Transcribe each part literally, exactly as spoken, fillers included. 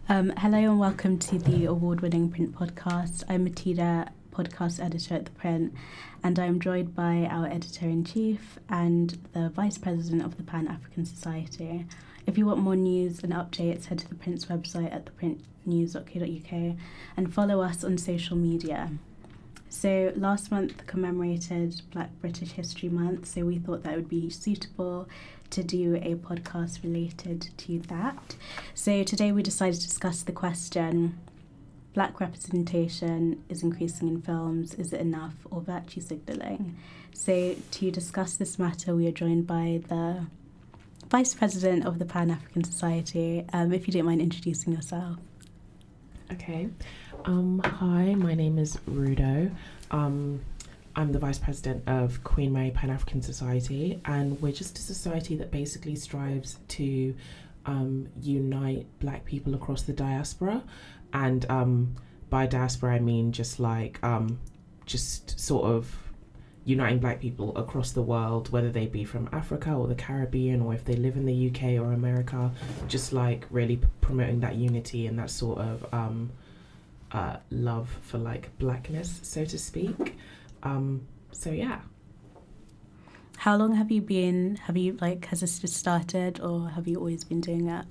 Um, hello and welcome to the award-winning Print podcast. I'm Matilda, podcast editor at The Print, and I'm joined by our editor-in-chief and the vice president of the Pan-African Society. If you want more news and updates, head to the Print's website at the print news dot co dot uk and follow us on social media. So last month commemorated Black British History Month, so we thought that would be suitable to do a podcast related to that. So today we decided to discuss the question, Black representation is increasing in films, is it enough or virtue signalling? So to discuss this matter, we are joined by the Vice President of the Pan-African Society. Um, if you don't mind introducing yourself. Okay. Um, hi, my name is Rudo. Um, I'm the Vice President of Queen Mary Pan-African Society, and we're just a society that basically strives to um, unite Black people across the diaspora. And um, by diaspora, I mean just like, um, just sort of uniting Black people across the world, whether they be from Africa or the Caribbean, or if they live in the U K or America, just like really p- promoting that unity and that sort of um, uh, love for like Blackness, so to speak. Um, so yeah. How long have you been, have you like, has this just started or have you always been doing it?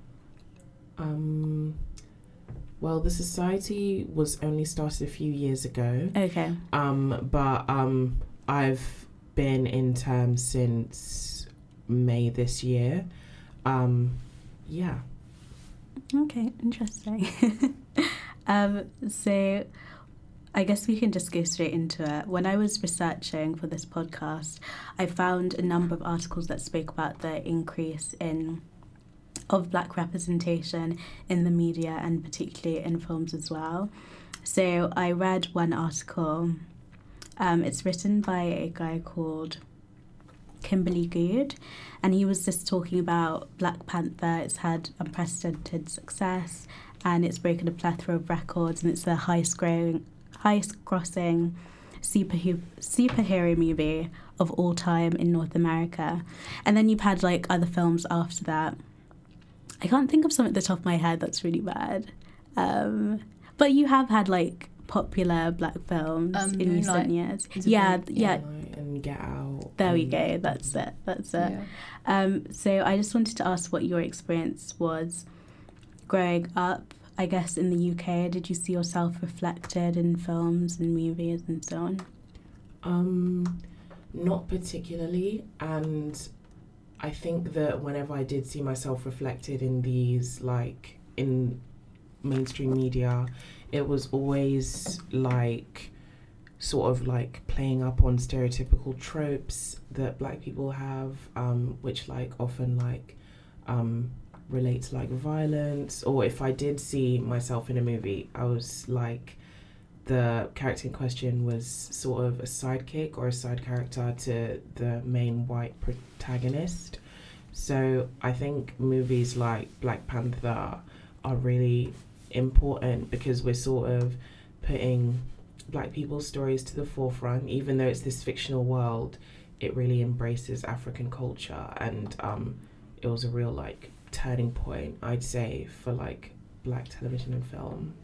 Um, well, the society was only started a few years ago. Okay. Um, but um, I've been in term since May this year. Um, yeah. Okay, interesting. um, so I guess we can just go straight into it. When I was researching for this podcast, I found a number of articles that spoke about the increase in of Black representation in the media and particularly in films as well. So I read one article. Um, it's written by a guy called Kimberly Good, and he was just talking about Black Panther. It's had unprecedented success and it's broken a plethora of records, and it's the highest growing highest grossing superhero, superhero movie of all time in North America. And then you've had like other films after that. I can't think of some at the top of my head that's really bad. Um, but you have had like popular Black films Um, in recent Moonlight. years. Is it Yeah, like yeah. Moonlight and Get Out. There we and- go. That's it. That's it. Yeah. Um, so I just wanted to ask what your experience was growing up, I guess, in the U K. Did you see yourself reflected in films and movies and so on? Um, not particularly, and I think that whenever I did see myself reflected in these, like, in mainstream media, it was always, like, sort of, like, playing up on stereotypical tropes that Black people have, um, which, like, often, like, um, relate to, like, violence. Or if I did see myself in a movie, I was, like, the character in question was sort of a sidekick or a side character to the main white protagonist. So I think movies like Black Panther are really important because we're sort of putting Black people's stories to the forefront. Even though it's this fictional world, it really embraces African culture, and um, it was a real like turning point, I'd say, for like Black television and film.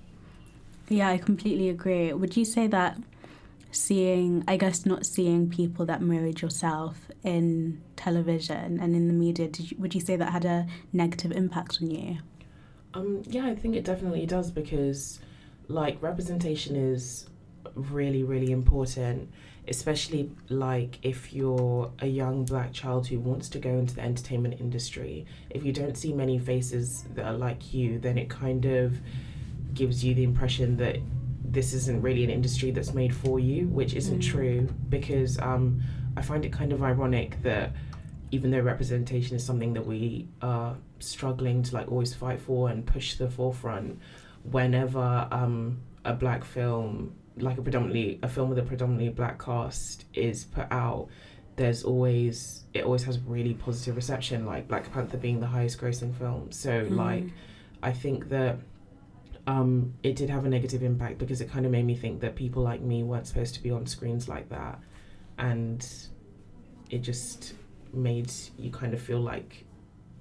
Yeah, I completely agree. Would you say that seeing, I guess not seeing people that mirrored yourself in television and in the media, did you, would you say that had a negative impact on you? Um, yeah, I think it definitely does because, like, representation is really, really important, especially, like, if you're a young Black child who wants to go into the entertainment industry. If you don't see many faces that are like you, then it kind of gives you the impression that this isn't really an industry that's made for you, which isn't Mm. true, because um, I find it kind of ironic that even though representation is something that we are struggling to like always fight for and push to the forefront, whenever um, a Black film, like a predominantly a film with a predominantly Black cast is put out, there's always it always has really positive reception, like Black Panther being the highest grossing film. So Mm. like I think that um, it did have a negative impact because it kind of made me think that people like me weren't supposed to be on screens like that, and it just made you kind of feel like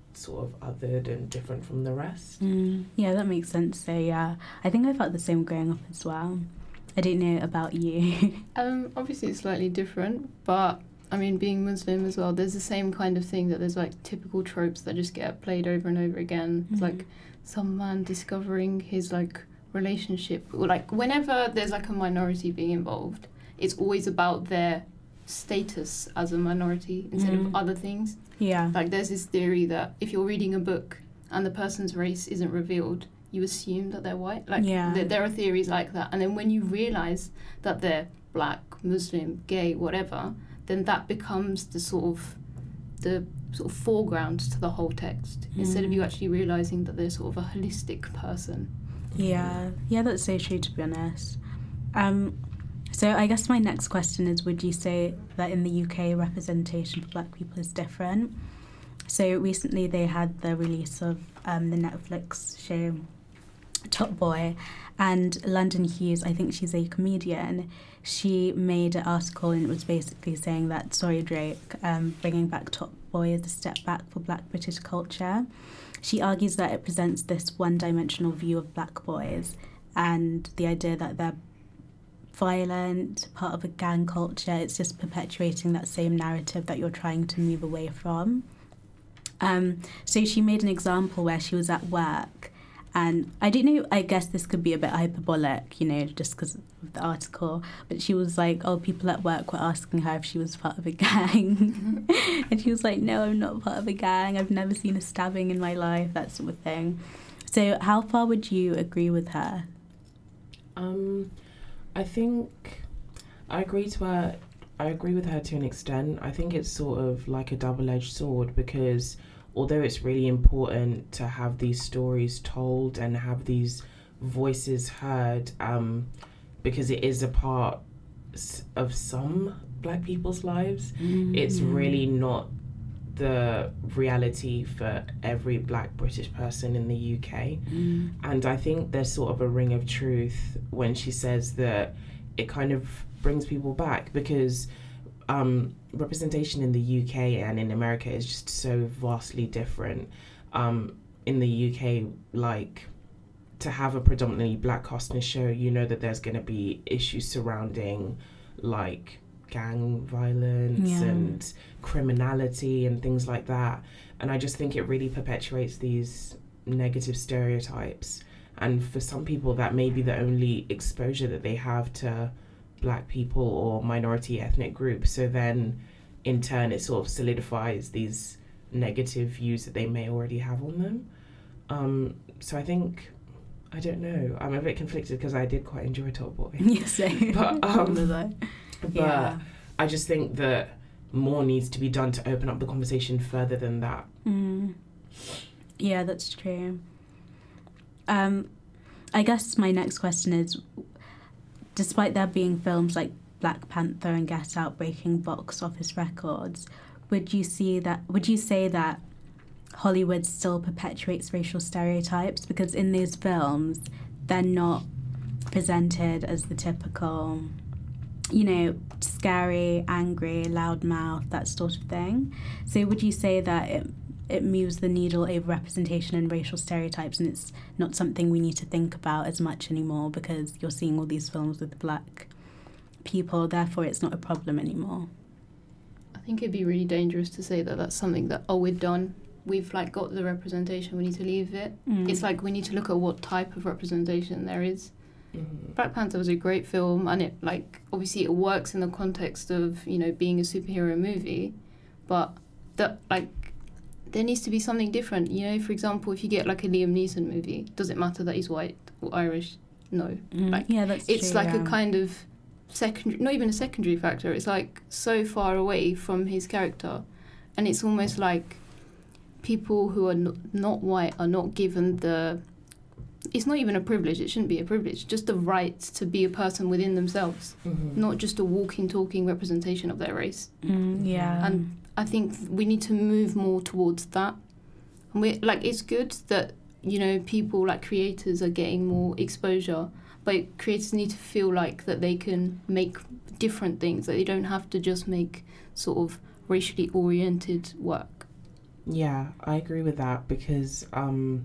sort of othered and different from the rest. Mm, yeah, that makes sense. So yeah, I think I felt the same growing up as well. I don't know about you. um, obviously it's slightly different, but I mean, being Muslim as well, there's the same kind of thing that there's like typical tropes that just get played over and over again. Mm-hmm. It's like some man discovering his like relationship, or like whenever there's like a minority being involved, it's always about their status as a minority instead Mm. of other things. Yeah. Like there's this theory that if you're reading a book and the person's race isn't revealed, you assume that they're white. Like Yeah. th- there are theories like that, and then when you realise that they're black, Muslim, gay, whatever, then that becomes the sort of the sort of foreground to the whole text, mm. instead of you actually realising that they're sort of a holistic person. Yeah, yeah, that's so true, to be honest. Um, so I guess my next question is, would you say that in the U K representation for black people is different? So recently they had the release of um, the Netflix show Top Boy, and London Hughes, I think she's a comedian, she made an article and it was basically saying that, sorry Drake, um, bringing back Top Boy is a step back for black British culture. She argues that it presents this one-dimensional view of black boys and the idea that they're violent, part of a gang culture. It's just perpetuating that same narrative that you're trying to move away from. Um, so she made an example where she was at work, and I don't know, I guess this could be a bit hyperbolic, you know, just because of the article, but she was like, oh, people at work were asking her if she was part of a gang. And she was like, no, I'm not part of a gang. I've never seen a stabbing in my life, that sort of thing. So how far would you agree with her? Um, I think I agree to her. I agree with her to an extent. I think it's sort of like a double-edged sword, because although it's really important to have these stories told and have these voices heard, um, because it is a part of some black people's lives, mm-hmm. it's really not the reality for every black British person in the U K. Mm. And I think there's sort of a ring of truth when she says that it kind of brings people back, because um, representation in the U K and in America is just so vastly different. Um, in the U K, like, to have a predominantly black cast in a show, you know that there's going to be issues surrounding, like, gang violence yeah. and criminality and things like that. And I just think it really perpetuates these negative stereotypes. And for some people, that may be the only exposure that they have to black people or minority ethnic groups. So then, in turn, it sort of solidifies these negative views that they may already have on them. Um, so I think, I don't know, I'm a bit conflicted because I did quite enjoy Top Boy. Yes, same. But, um, but yeah. I just think that more needs to be done to open up the conversation further than that. Mm. Yeah, that's true. Um, I guess my next question is, despite there being films like Black Panther and Get Out breaking box office records, would you see that? Would you say that Hollywood still perpetuates racial stereotypes? Because in these films, they're not presented as the typical, you know, scary, angry, loudmouth, that sort of thing. So would you say that it it moves the needle over representation and racial stereotypes, and it's not something we need to think about as much anymore because you're seeing all these films with black people, therefore it's not a problem anymore? I think it'd be really dangerous to say that that's something that, oh, we're done. We've, like, got the representation, we need to leave it. Mm. It's like we need to look at what type of representation there is. Mm-hmm. Black Panther was a great film, and it, like, obviously it works in the context of, you know, being a superhero movie, but that, like, there needs to be something different. You know, for example, if you get, like, a Liam Neeson movie, does it matter that he's white or Irish? No. Mm. Like, yeah, that's it's true, like yeah. a kind of secondary, not even a secondary factor. It's like so far away from his character, and it's almost like people who are not, not white are not given the, it's not even a privilege, it shouldn't be a privilege, just the right to be a person within themselves, mm-hmm. not just a walking, talking representation of their race. Mm, yeah. And I think we need to move more towards that. And we like, it's good that, you know, people like creators are getting more exposure, but creators need to feel like that they can make different things, that they don't have to just make sort of racially oriented work. Yeah, I agree with that because, um,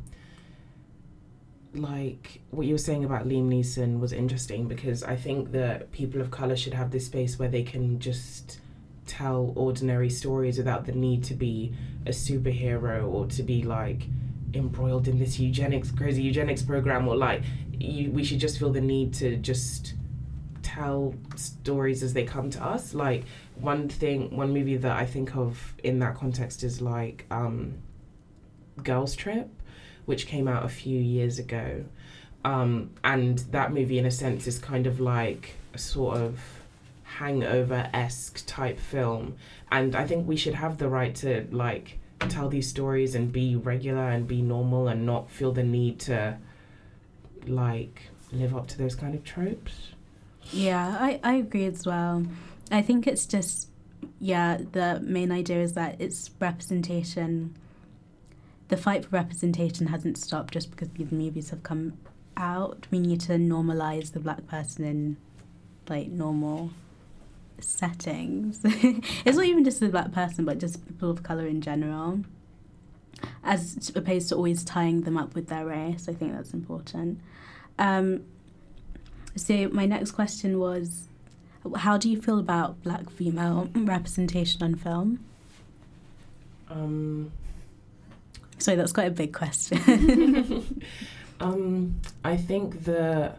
like, what you were saying about Liam Neeson was interesting because I think that people of colour should have this space where they can just tell ordinary stories without the need to be a superhero or to be, like, embroiled in this eugenics, crazy eugenics program, or, like, you, we should just feel the need to just tell stories as they come to us. Like, one thing, one movie that I think of in that context is, like, um, Girls Trip, which came out a few years ago. Um, and that movie, in a sense, is kind of like a sort of Hangover-esque type film. And I think we should have the right to, like, tell these stories and be regular and be normal and not feel the need to, like, live up to those kind of tropes. Yeah, I, I agree as well. I think it's just, yeah, the main idea is that it's representation. The fight for representation hasn't stopped just because these movies have come out. We need to normalise the black person in, like, normal settings. It's not even just the black person, but just people of colour in general, as opposed to always tying them up with their race. I think that's important. Um, so my next question was, how do you feel about black female representation on film? Um... Sorry, that's quite a big question. um, I think that,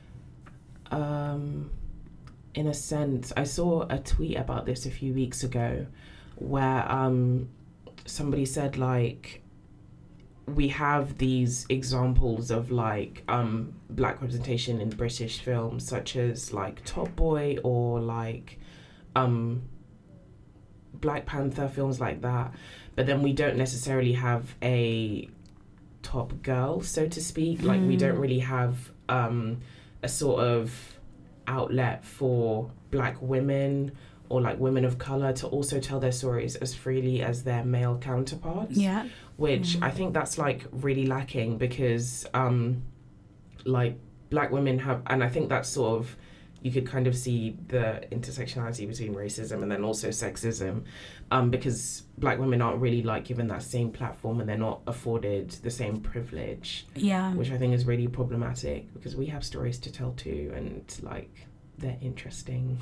um, in a sense, I saw a tweet about this a few weeks ago where um, somebody said, like, we have these examples of, like, um, black representation in British films, such as, like, Top Boy or, like, um, Black Panther, films like that. But then we don't necessarily have a top girl, so to speak. Like, mm. we don't really have um, a sort of outlet for black women or, like, women of colour to also tell their stories as freely as their male counterparts. Yeah. Which mm. I think that's, like, really lacking because, um, like, black women have... And I think that's sort of... You could kind of see the intersectionality between racism and then also sexism, um, because black women aren't really, like, given that same platform and they're not afforded the same privilege. Yeah. Which I think is really problematic because we have stories to tell too and, like, they're interesting.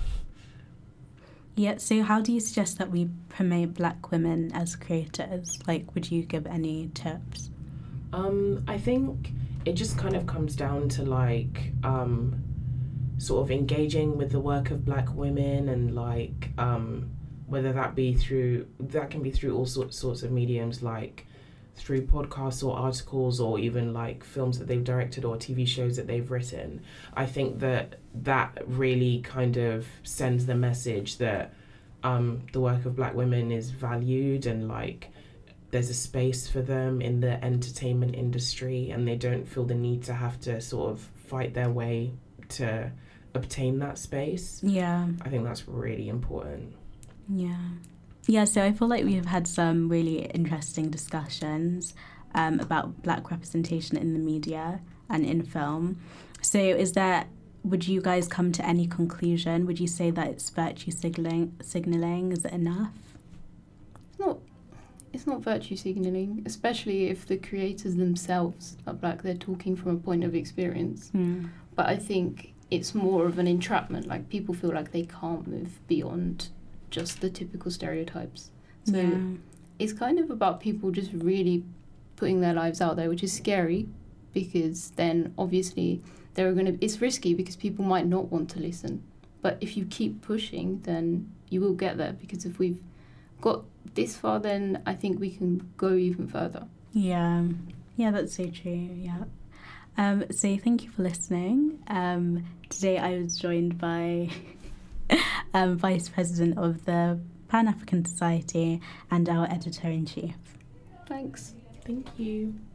Yeah, so how do you suggest that we promote black women as creators? Like, would you give any tips? Um, I think it just kind of comes down to, like... Um, sort of engaging with the work of black women and, like, um, whether that be through, that can be through all sorts, sorts of mediums, like through podcasts or articles or even, like, films that they've directed or T V shows that they've written. I think that that really kind of sends the message that um, the work of black women is valued and, like, there's a space for them in the entertainment industry and they don't feel the need to have to sort of fight their way to obtain that space. Yeah. I think that's really important. Yeah. Yeah, so I feel like we've had some really interesting discussions um, about black representation in the media and in film. So is there, would you guys come to any conclusion? Would you say that it's virtue signaling? signaling? Is it enough? It's not, it's not virtue signaling, especially if the creators themselves are black. They're talking from a point of experience. Mm. But I think it's more of an entrapment. Like, people feel like they can't move beyond just the typical stereotypes. So yeah. It's kind of about people just really putting their lives out there, which is scary because then obviously there are going to, it's risky because people might not want to listen. But if you keep pushing, then you will get there, because if we've got this far, then I think we can go even further. Yeah. Yeah, that's so true. Yeah. Um, so thank you for listening. Um, today I was joined by um, Vice President of the Pan-African Society and our Editor-in-Chief. Thanks. Thank you.